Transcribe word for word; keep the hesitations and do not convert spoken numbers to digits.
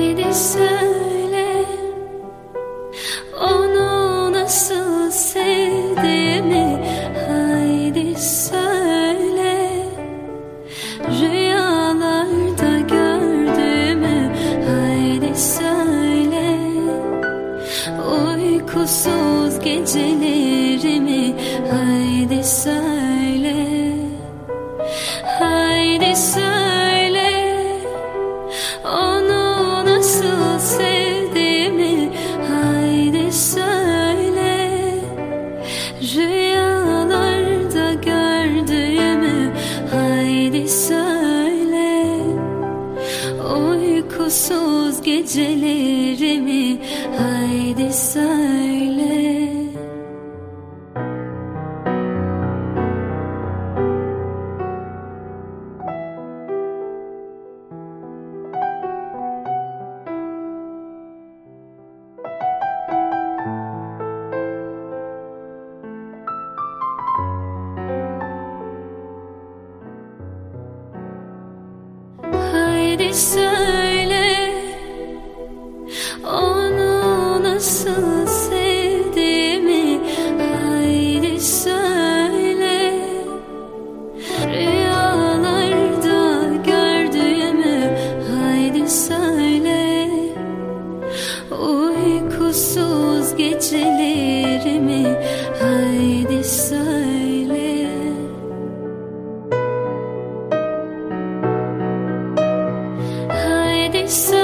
Haydi söyle, onu nasıl sevdiğimi. Haydi söyle, rüyalarda gördüğümü. Haydi söyle, uykusuz gecelerimi. Haydi söyle, haydi söyle, onu nasıl sevdiğimi. Haydi söyle, rüyalarda gördüğümü. Haydi söyle, uykusuz gecelerimi. Haydi söyle. Haydi söyle, onu nasıl sevdiğimi. Haydi söyle, rüyalarda gördüğümü. Haydi söyle, uykusuz gecelerimi. Haydi söyle. Haydi söyle,